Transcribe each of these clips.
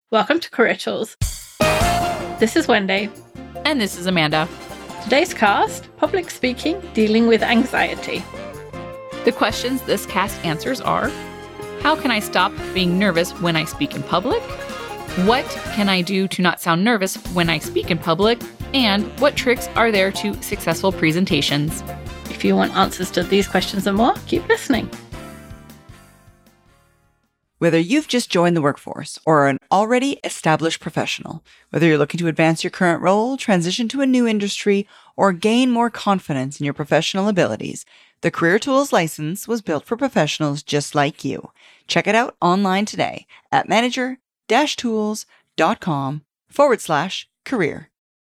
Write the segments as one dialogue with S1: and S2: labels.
S1: Welcome to Career Tools. This is Wendy.
S2: And this is Amanda.
S1: Today's cast, public speaking, dealing with anxiety.
S2: The questions this cast answers are, how can I stop being nervous when I speak in public? What can I do to not sound nervous when I speak in public? And what tricks are there to successful presentations?
S1: If you want answers to these questions and more, keep listening.
S3: Whether you've just joined the workforce or are an already established professional, whether you're looking to advance your current role, transition to a new industry, or gain more confidence in your professional abilities, the Career Tools license was built for professionals just like you. Check it out online today at manager-tools.com/career.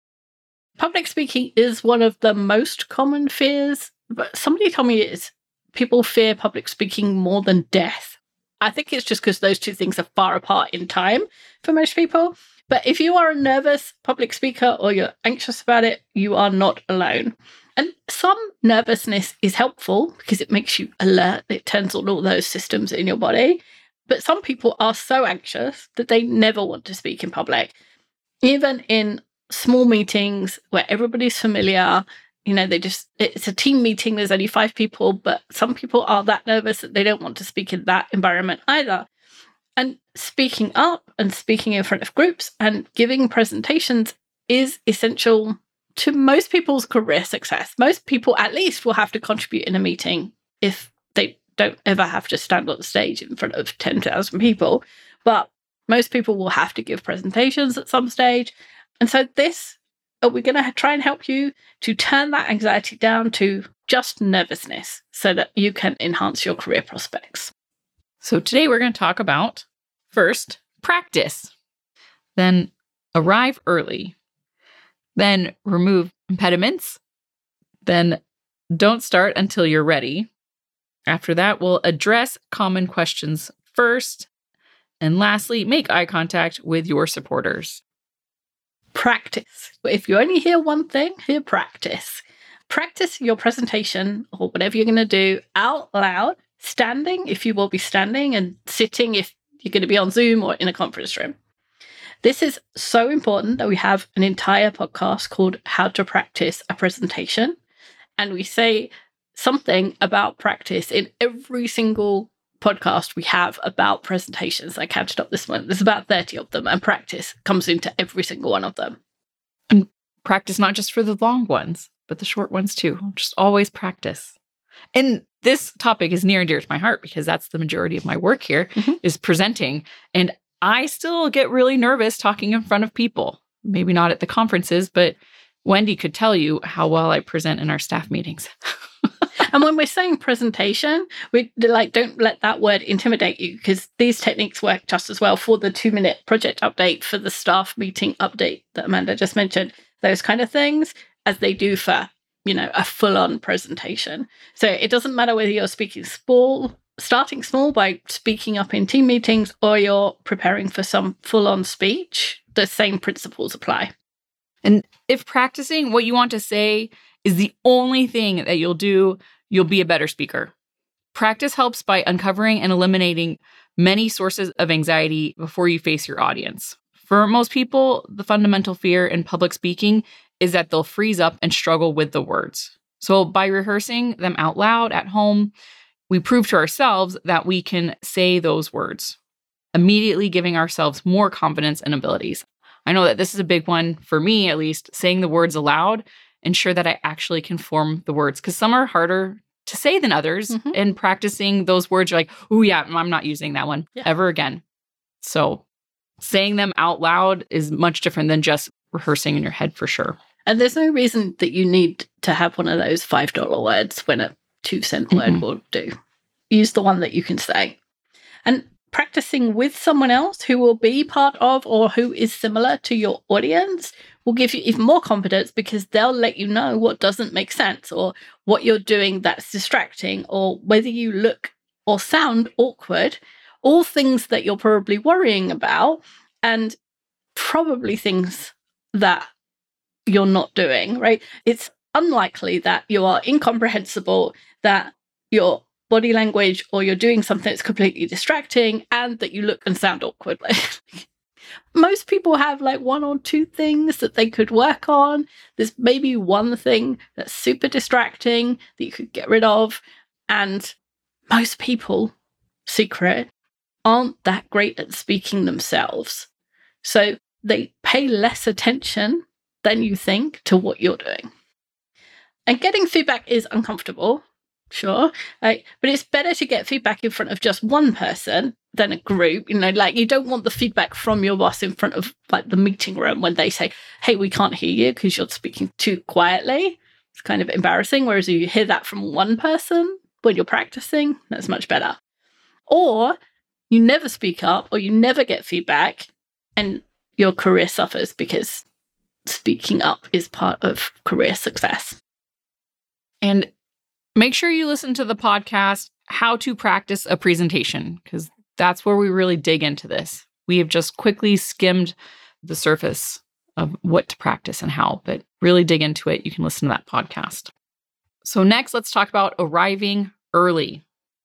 S1: Public speaking is one of the most common fears, but somebody told me people fear public speaking more than death. I think it's just because those two things are far apart in time for most people. But if you are a nervous public speaker or you're anxious about it, you are not alone. And some nervousness is helpful because it makes you alert. It turns on all those systems in your body. But some people are so anxious that they never want to speak in public. Even in small meetings where everybody's familiar, it's a team meeting, there's only 5 people, but some people are that nervous that they don't want to speak in that environment either. And speaking up and speaking in front of groups and giving presentations is essential to most people's career success. Most people at least will have to contribute in a meeting if they don't ever have to stand on the stage in front of 10,000 people. But most people will have to give presentations at some stage. And so we're going to try and help you to turn that anxiety down to just nervousness so that you can enhance your career prospects.
S2: So today we're going to talk about, first, practice, then arrive early, then remove impediments, then don't start until you're ready. After that, we'll address common questions first, and lastly, make eye contact with your supporters.
S1: Practice. If you only hear one thing, hear practice. Practice your presentation or whatever you're going to do out loud, standing if you will be standing, and sitting if you're going to be on Zoom or in a conference room. This is so important that we have an entire podcast called How to Practice a Presentation. And we say something about practice in every single podcast we have about presentations. I counted up this one. There's about 30 of them, and practice comes into every single one of them.
S2: And practice not just for the long ones, but the short ones too. Just always practice. And this topic is near and dear to my heart because that's the majority of my work here is presenting. And I still get really nervous talking in front of people. Maybe not at the conferences, but Wendy could tell you how well I present in our staff meetings.
S1: And when we're saying presentation, we don't let that word intimidate you, because these techniques work just as well for the 2-minute project update, for the staff meeting update that Amanda just mentioned, those kind of things, as they do for, a full-on presentation. So it doesn't matter whether you're starting small by speaking up in team meetings, or you're preparing for some full-on speech, the same principles apply.
S2: And if practicing what you want to say is the only thing that you'll do, you'll be a better speaker. Practice helps by uncovering and eliminating many sources of anxiety before you face your audience. For most people, the fundamental fear in public speaking is that they'll freeze up and struggle with the words. So by rehearsing them out loud at home, we prove to ourselves that we can say those words, immediately giving ourselves more confidence and abilities. I know that this is a big one for me, at least, saying the words aloud, ensure that I actually can form the words, because some are harder to say than others. And practicing those words, you're like, oh yeah, I'm not using that one ever again. So saying them out loud is much different than just rehearsing in your head for sure.
S1: And there's no reason that you need to have one of those $5 words when a 2-cent word will do. Use the one that you can say. And practicing with someone else who will be part of or who is similar to your audience will give you even more confidence, because they'll let you know what doesn't make sense, or what you're doing that's distracting, or whether you look or sound awkward, all things that you're probably worrying about, and probably things that you're not doing, right? It's unlikely that you are incomprehensible, that your body language or you're doing something that's completely distracting, and that you look and sound awkward. most people have like one or two things that they could work on. There's maybe one thing that's super distracting that you could get rid of. And most people, secret, aren't that great at speaking themselves. So they pay less attention than you think to what you're doing. And getting feedback is uncomfortable, sure, but it's better to get feedback in front of just one person than a group. Like you don't want the feedback from your boss in front of like the meeting room when they say, hey, we can't hear you because you're speaking too quietly. It's kind of embarrassing. Whereas you hear that from one person when you're practicing, that's much better. Or you never speak up or you never get feedback and your career suffers because speaking up is part of career success.
S2: And make sure you listen to the podcast, How to Practice a Presentation, because that's where we really dig into this. We have just quickly skimmed the surface of what to practice and how, but really dig into it. You can listen to that podcast. So next, let's talk about arriving early.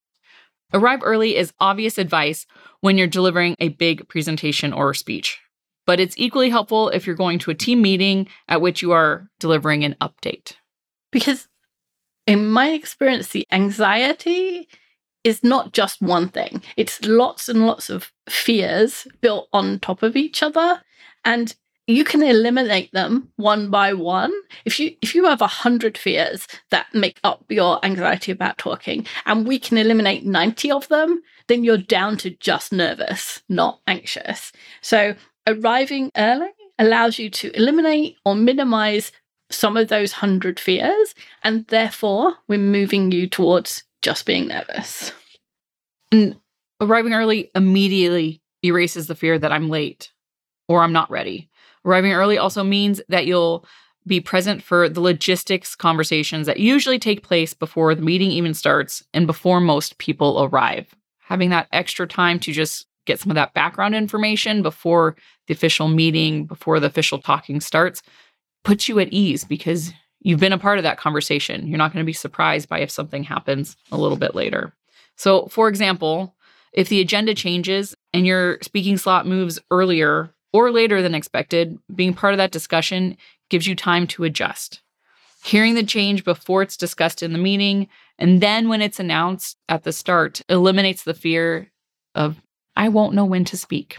S2: Arrive early is obvious advice when you're delivering a big presentation or speech, but it's equally helpful if you're going to a team meeting at which you are delivering an update.
S1: Because in my experience, the anxiety is not just one thing. It's lots and lots of fears built on top of each other. And you can eliminate them one by one. If you have 100 fears that make up your anxiety about talking, and we can eliminate 90 of them, then you're down to just nervous, not anxious. So arriving early allows you to eliminate or minimize some of those 100 fears, and therefore we're moving you towards just being nervous.
S2: And arriving early immediately erases the fear that I'm late or I'm not ready. Arriving early also means that you'll be present for the logistics conversations that usually take place before the meeting even starts and before most people arrive. Having that extra time to just get some of that background information before the official meeting, before the official talking starts, puts you at ease because you've been a part of that conversation. You're not going to be surprised by if something happens a little bit later. So, for example, if the agenda changes and your speaking slot moves earlier or later than expected, being part of that discussion gives you time to adjust. Hearing the change before it's discussed in the meeting, and then when it's announced at the start, eliminates the fear of, I won't know when to speak.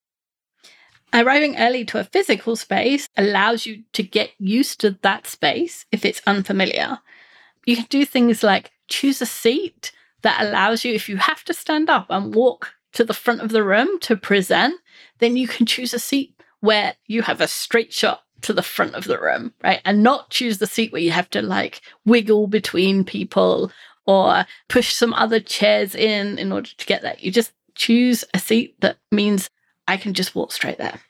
S1: Arriving early to a physical space allows you to get used to that space if it's unfamiliar. You can do things like choose a seat that allows you, if you have to stand up and walk to the front of the room to present, then you can choose a seat where you have a straight shot to the front of the room, right? And not choose the seat where you have to like wiggle between people or push some other chairs in order to get that. You just choose a seat that means I can just walk straight there.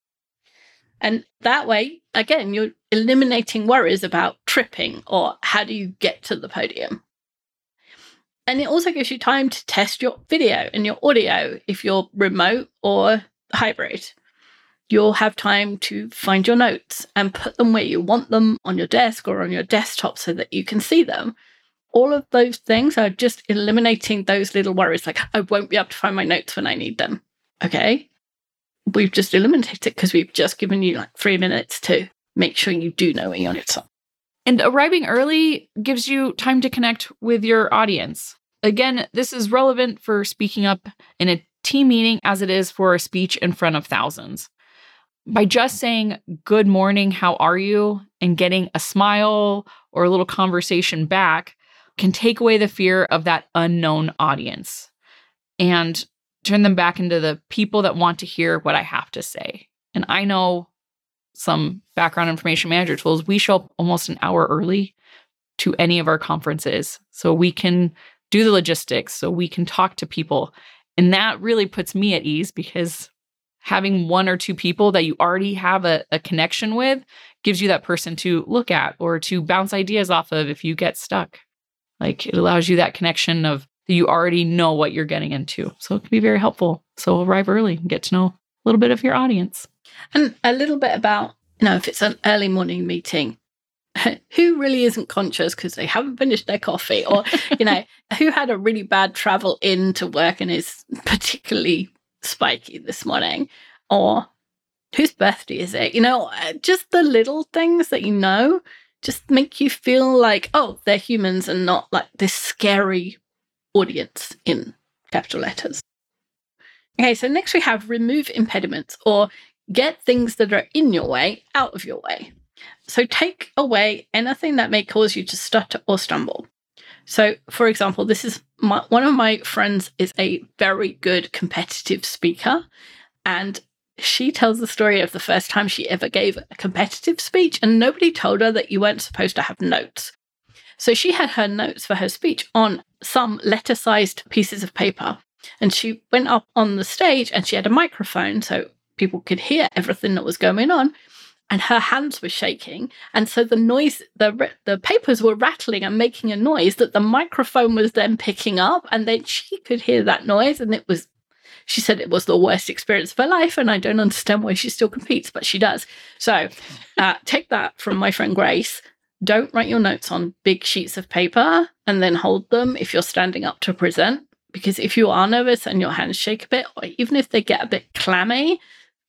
S1: And that way, again, you're eliminating worries about tripping or how do you get to the podium. And it also gives you time to test your video and your audio if you're remote or hybrid. You'll have time to find your notes and put them where you want them on your desk or on your desktop so that you can see them. All of those things are just eliminating those little worries like, I won't be able to find my notes when I need them. Okay? We've just eliminated it because we've just given you like 3 minutes to make sure you do know where your notes are.
S2: And arriving early gives you time to connect with your audience. Again, this is relevant for speaking up in a team meeting as it is for a speech in front of thousands. By just saying, good morning, how are you? And getting a smile or a little conversation back can take away the fear of that unknown audience and turn them back into the people that want to hear what I have to say. And I know some background information manager tools, we show up almost an hour early to any of our conferences so we can do the logistics, so we can talk to people. And that really puts me at ease because having one or two people that you already have a connection with gives you that person to look at or to bounce ideas off of if you get stuck. Like it allows you that connection of you already know what you're getting into. So it can be very helpful. So arrive early and get to know a little bit of your audience.
S1: And a little bit about, if it's an early morning meeting, who really isn't conscious because they haven't finished their coffee or, who had a really bad travel into work and is particularly spiky this morning, or whose birthday is it? Just the little things that just make you feel like, oh, they're humans and not like this scary audience in capital letters. Okay, so next we have remove impediments, or get things that are in your way out of your way. So take away anything that may cause you to stutter or stumble. So, for example, this is one of my friends is a very good competitive speaker, and she tells the story of the first time she ever gave a competitive speech, and nobody told her that you weren't supposed to have notes. So she had her notes for her speech on some letter-sized pieces of paper, and she went up on the stage and she had a microphone so people could hear everything that was going on, and her hands were shaking, and so the noise, the papers were rattling and making a noise that the microphone was then picking up, and then she could hear that noise, and she said it was the worst experience of her life, and I don't understand why she still competes, but she does. So take that from my friend Grace. Don't write your notes on big sheets of paper and then hold them if you're standing up to present, because if you are nervous and your hands shake a bit, or even if they get a bit clammy,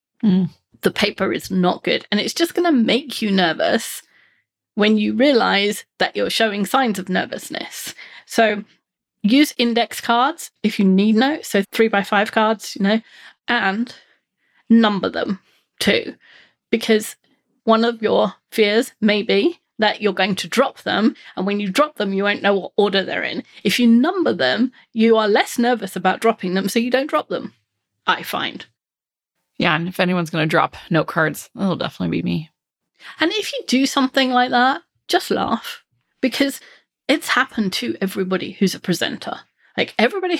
S1: the paper is not good. And it's just going to make you nervous when you realize that you're showing signs of nervousness. So use index cards if you need notes, so 3x5 cards, and number them too, because one of your fears may be that you're going to drop them, and when you drop them, you won't know what order they're in. If you number them, you are less nervous about dropping them, so you don't drop them, I find.
S2: Yeah, and if anyone's going to drop note cards, it'll definitely be me.
S1: And if you do something like that, just laugh, because it's happened to everybody who's a presenter. Like everybody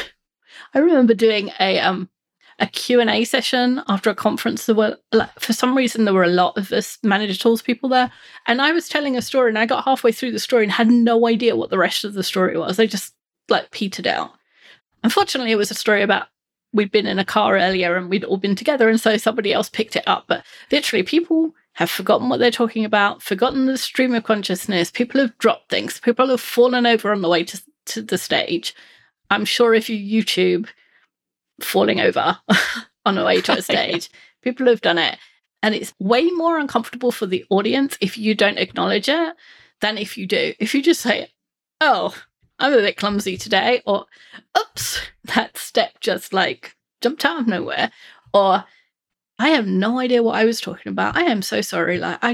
S1: I remember doing a Q&A session after a conference. For some reason, there were a lot of us Manager Tools people there. And I was telling a story, and I got halfway through the story and had no idea what the rest of the story was. I just petered out. Unfortunately, it was a story about we'd been in a car earlier and we'd all been together. And so somebody else picked it up. But literally, people have forgotten what they're talking about, forgotten the stream of consciousness. People have dropped things. People have fallen over on the way to the stage. I'm sure if you YouTube falling over on the way to a stage, people have done it. And it's way more uncomfortable for the audience if you don't acknowledge it than if you do. If you just say, oh, I'm a bit clumsy today, or oops, that step just jumped out of nowhere, or I have no idea what I was talking about. I am so sorry.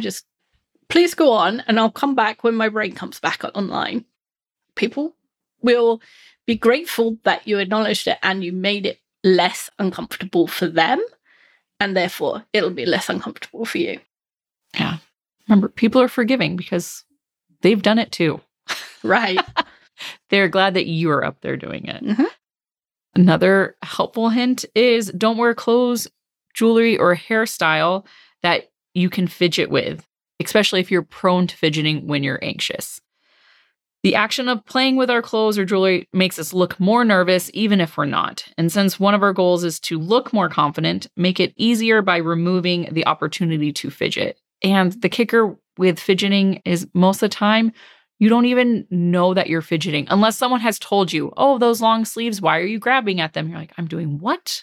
S1: Please go on and I'll come back when my brain comes back online. People will be grateful that you acknowledged it and you made it less uncomfortable for them. And therefore, it'll be less uncomfortable for you.
S2: Yeah. Remember, people are forgiving because they've done it too.
S1: Right.
S2: They're glad that you are up there doing it.
S1: Mm-hmm.
S2: Another helpful hint is don't wear clothes, jewelry, or hairstyle that you can fidget with, especially if you're prone to fidgeting when you're anxious. The action of playing with our clothes or jewelry makes us look more nervous, even if we're not. And since one of our goals is to look more confident, make it easier by removing the opportunity to fidget. And the kicker with fidgeting is most of the time, you don't even know that you're fidgeting unless someone has told you, oh, those long sleeves, why are you grabbing at them? You're like, I'm doing what?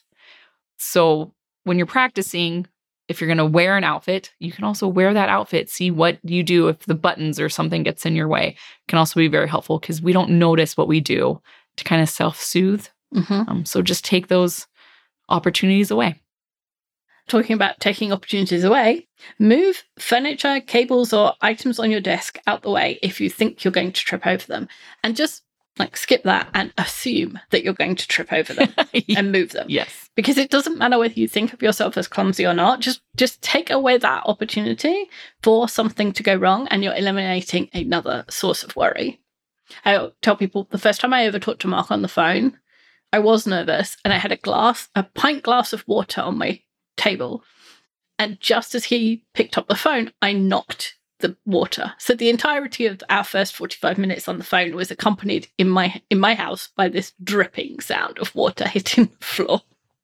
S2: So when you're practicing, if you're going to wear an outfit, you can also wear that outfit. See what you do if the buttons or something gets in your way. It can also be very helpful because we don't notice what we do to kind of self-soothe.
S1: Mm-hmm.
S2: So just take those opportunities away.
S1: Talking about taking opportunities away, move furniture, cables, or items on your desk out the way if you think you're going to trip over them. And just skip that and assume that you're going to trip over them and move them.
S2: Yes.
S1: Because it doesn't matter whether you think of yourself as clumsy or not. Just take away that opportunity for something to go wrong and you're eliminating another source of worry. I tell people the first time I ever talked to Mark on the phone, I was nervous and I had a pint glass of water on my table. And just as he picked up the phone, I knocked the water. So the entirety of our first 45 minutes on the phone was accompanied in my house by this dripping sound of water hitting the floor.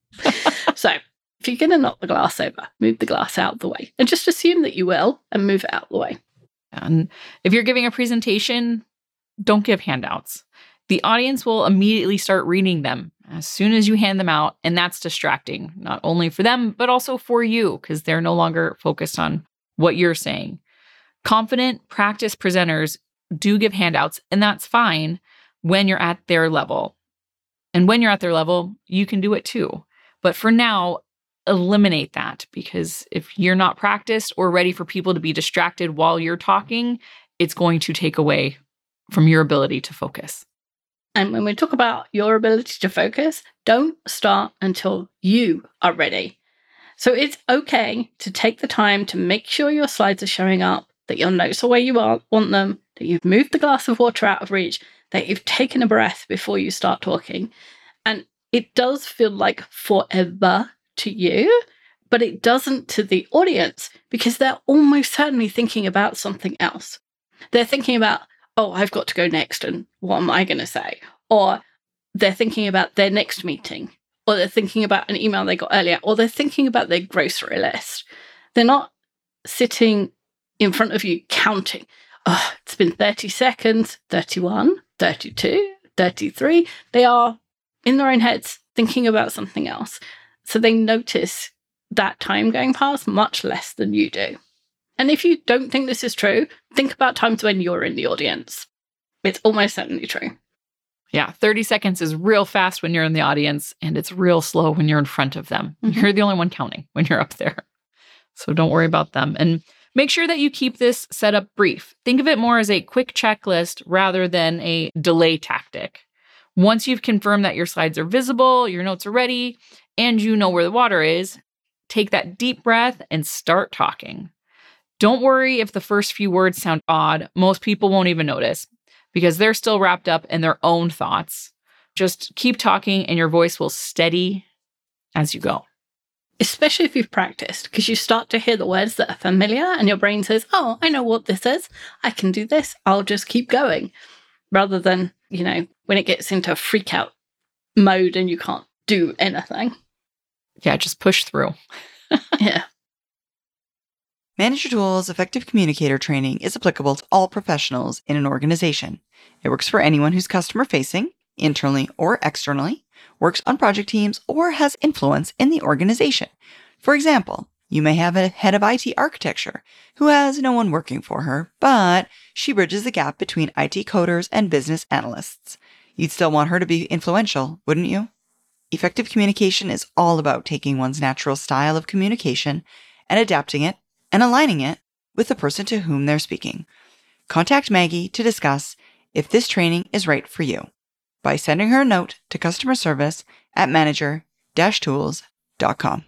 S1: So if you're going to knock the glass over, move the glass out of the way and just assume that you will and move it out of the way.
S2: And if you're giving a presentation, don't give handouts. The audience will immediately start reading them. as soon as you hand them out. And that's distracting, not only for them, but also for you, because they're no longer focused on what you're saying. Confident practice presenters do give handouts, and that's fine when you're at their level. And when you're at their level, you can do it too. But for now, eliminate that, because if you're not practiced or ready for people to be distracted while you're talking, it's going to take away from your ability to focus.
S1: And when we talk about your ability to focus, don't start until you are ready. So it's okay to take the time to make sure your slides are showing up, that your notes are where you want them, that you've moved the glass of water out of reach, that you've taken a breath before you start talking. And it does feel like forever to you, but it doesn't to the audience, because they're almost certainly thinking about something else. They're thinking about, oh, I've got to go next, and what am I going to say? Or they're thinking about their next meeting, or they're thinking about an email they got earlier, or they're thinking about their grocery list. They're not sitting in front of you counting. Oh, it's been 30 seconds, 31, 32, 33. They are in their own heads thinking about something else. So they notice that time going past much less than you do. And if you don't think this is true, think about times when you're in the audience. It's almost certainly true.
S2: Yeah, 30 seconds is real fast when you're in the audience, and it's real slow when you're in front of them. Mm-hmm. You're the only one counting when you're up there. So don't worry about them. And make sure that you keep this setup brief. Think of it more as a quick checklist rather than a delay tactic. Once you've confirmed that your slides are visible, your notes are ready, and you know where the water is, take that deep breath and start talking. Don't worry if the first few words sound odd. Most people won't even notice, because they're still wrapped up in their own thoughts. Just keep talking and your voice will steady as you go.
S1: Especially if you've practiced, because you start to hear the words that are familiar and your brain says, oh, I know what this is. I can do this. I'll just keep going. Rather than, when it gets into freak out mode and you can't do anything.
S2: Yeah, just push through.
S1: Yeah.
S3: Manager Tools' Effective Communicator training is applicable to all professionals in an organization. It works for anyone who's customer-facing, internally or externally, works on project teams, or has influence in the organization. For example, you may have a head of IT architecture who has no one working for her, but she bridges the gap between IT coders and business analysts. You'd still want her to be influential, wouldn't you? Effective communication is all about taking one's natural style of communication and adapting it and aligning it with the person to whom they're speaking. Contact Maggie to discuss if this training is right for you by sending her a note to customer service at manager-tools.com.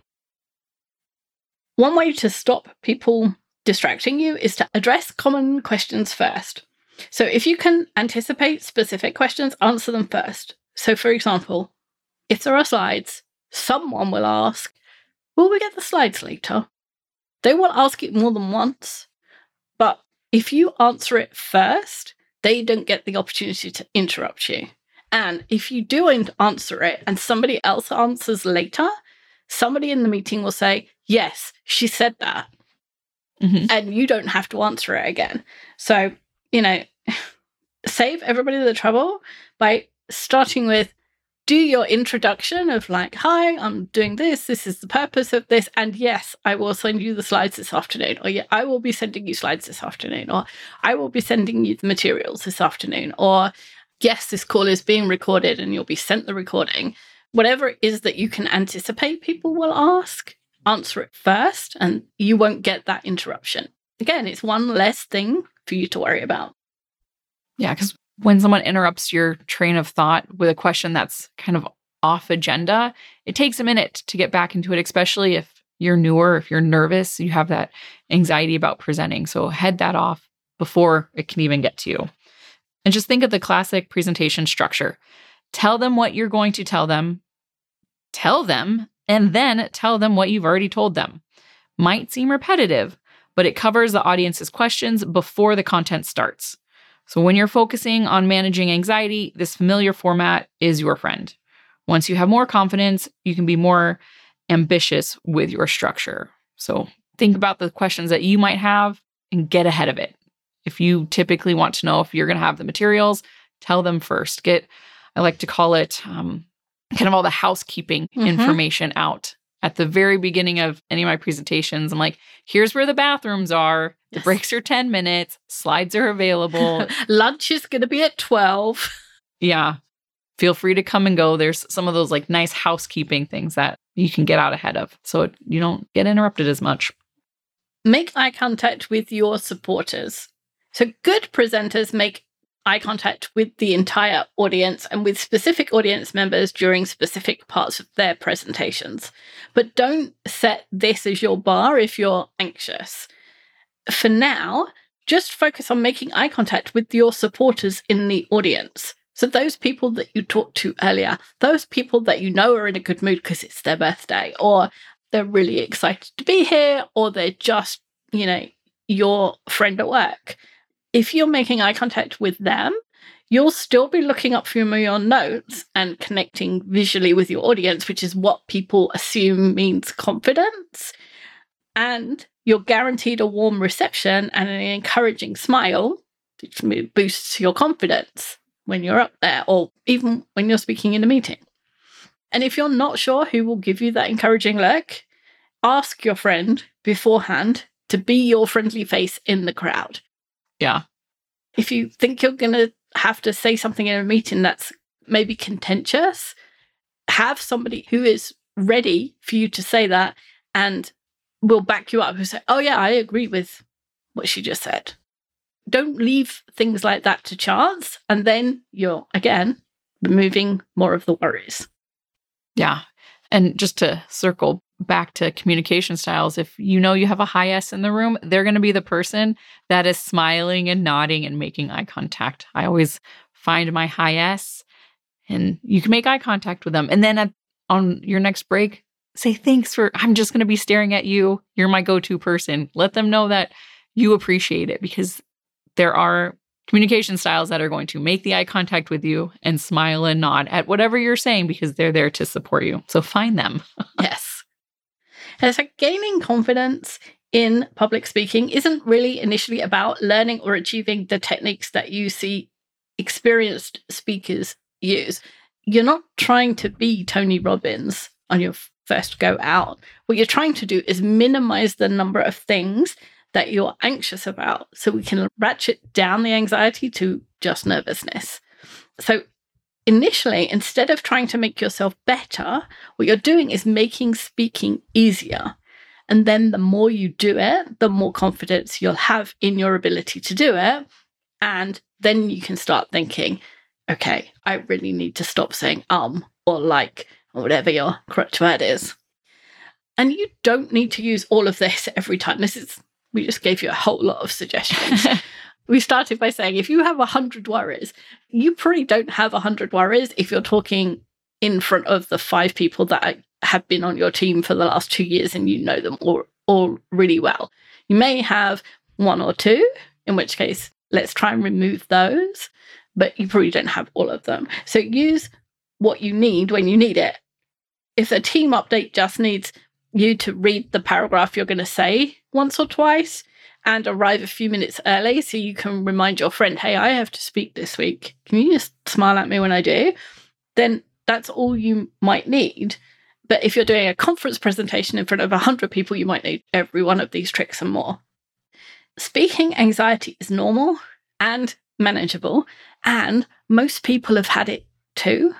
S1: One way to stop people distracting you is to address common questions first. So if you can anticipate specific questions, answer them first. So for example, if there are slides, someone will ask, will we get the slides later? They will ask it more than once, but if you answer it first, they don't get the opportunity to interrupt you. And if you do answer it and somebody else answers later, somebody in the meeting will say, yes, she said that. Mm-hmm. And you don't have to answer it again. So, save everybody the trouble by starting with, do your introduction of like, hi, I'm doing this. This is the purpose of this. And yes, I will send you the slides this afternoon. Or yeah, I will be sending you slides this afternoon. Or I will be sending you the materials this afternoon. Or yes, this call is being recorded and you'll be sent the recording. Whatever it is that you can anticipate people will ask, answer it first and you won't get that interruption. Again, it's one less thing for you to worry about.
S2: Yeah, because when someone interrupts your train of thought with a question that's kind of off agenda, it takes a minute to get back into it, especially if you're newer, if you're nervous, you have that anxiety about presenting. So head that off before it can even get to you. And just think of the classic presentation structure. Tell them what you're going to tell them, and then tell them what you've already told them. Might seem repetitive, but it covers the audience's questions before the content starts. So when you're focusing on managing anxiety, this familiar format is your friend. Once you have more confidence, you can be more ambitious with your structure. So think about the questions that you might have and get ahead of it. If you typically want to know if you're going to have the materials, tell them first. I like to call it kind of all the housekeeping information out at the very beginning of any of my presentations. I'm like, here's where the bathrooms are. The breaks are 10 minutes. Slides are available.
S1: Lunch is going to be at 12.
S2: Yeah. Feel free to come and go. There's some of those like nice housekeeping things that you can get out ahead of so you don't get interrupted as much.
S1: Make eye contact with your supporters. So good presenters make eye contact with the entire audience and with specific audience members during specific parts of their presentations. But don't set this as your bar if you're anxious. For now, just focus on making eye contact with your supporters in the audience. So those people that you talked to earlier, those people that you know are in a good mood because it's their birthday, or they're really excited to be here, or they're just, your friend at work. If you're making eye contact with them, you'll still be looking up from your notes and connecting visually with your audience, which is what people assume means confidence. And you're guaranteed a warm reception and an encouraging smile, which boosts your confidence when you're up there or even when you're speaking in a meeting. And if you're not sure who will give you that encouraging look, ask your friend beforehand to be your friendly face in the crowd.
S2: Yeah.
S1: If you think you're going to have to say something in a meeting that's maybe contentious, have somebody who is ready for you to say that and will back you up and say, oh yeah, I agree with what she just said. Don't leave things like that to chance. And then you're, again, removing more of the worries.
S2: Yeah. And just to circle back to communication styles, if you have a high S in the room, they're going to be the person that is smiling and nodding and making eye contact. I always find my high S and you can make eye contact with them. And then on your next break, say, thanks I'm just going to be staring at you. You're my go-to person. Let them know that you appreciate it, because there are communication styles that are going to make the eye contact with you and smile and nod at whatever you're saying because they're there to support you. So find them.
S1: Yes. And so gaining confidence in public speaking isn't really initially about learning or achieving the techniques that you see experienced speakers use. You're not trying to be Tony Robbins on your first go out. What you're trying to do is minimize the number of things that you're anxious about so we can ratchet down the anxiety to just nervousness. So initially, instead of trying to make yourself better, what you're doing is making speaking easier. And then the more you do it, the more confidence you'll have in your ability to do it. And then you can start thinking, okay, I really need to stop saying or like, or whatever your crutch word is. And you don't need to use all of this every time. We just gave you a whole lot of suggestions. We started by saying if you have 100 worries, you probably don't have 100 worries if you're talking in front of the 5 people that have been on your team for the last 2 years and you know them all really well. You may have 1 or 2, in which case, let's try and remove those, but you probably don't have all of them. So use what you need when you need it. If the team update just needs you to read the paragraph you're going to say once or twice and arrive a few minutes early so you can remind your friend, hey, I have to speak this week. Can you just smile at me when I do? Then that's all you might need. But if you're doing a conference presentation in front of 100 people, you might need every one of these tricks and more. Speaking anxiety is normal and manageable, and most people have had it too.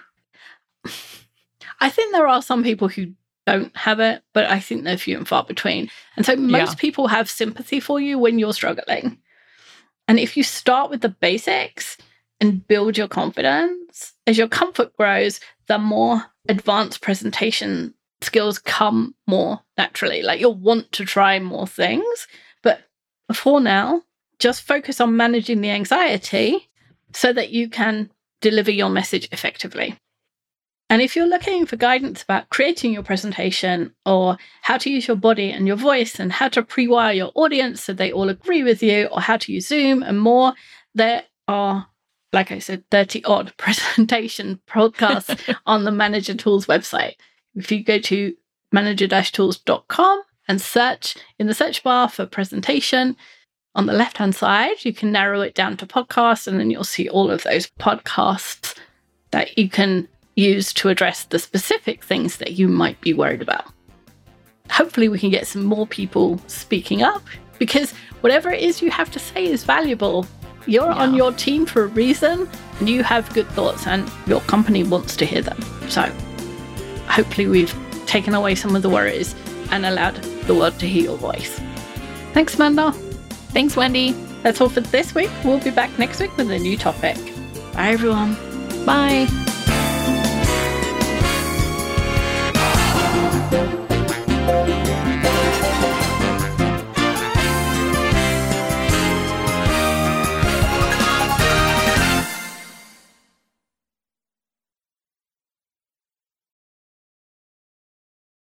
S1: I think there are some people who don't have it, but I think they're few and far between. And so most people have sympathy for you when you're struggling. And if you start with the basics and build your confidence, as your comfort grows, the more advanced presentation skills come more naturally. Like you'll want to try more things, but for now, just focus on managing the anxiety so that you can deliver your message effectively. And if you're looking for guidance about creating your presentation or how to use your body and your voice and how to pre-wire your audience so they all agree with you, or how to use Zoom and more, there are, like I said, 30-odd presentation podcasts on the Manager Tools website. If you go to manager-tools.com and search in the search bar for presentation, on the left-hand side, you can narrow it down to podcasts, and then you'll see all of those podcasts that you can use to address the specific things that you might be worried about. Hopefully we can get some more people speaking up, because whatever it is you have to say is valuable. You're on your team for a reason, and you have good thoughts, and your company wants to hear them. So hopefully we've taken away some of the worries and allowed the world to hear your voice. Thanks, Amanda.
S2: Thanks, Wendy.
S1: That's all for this week. We'll be back next week with a new topic. Bye, everyone.
S2: Bye.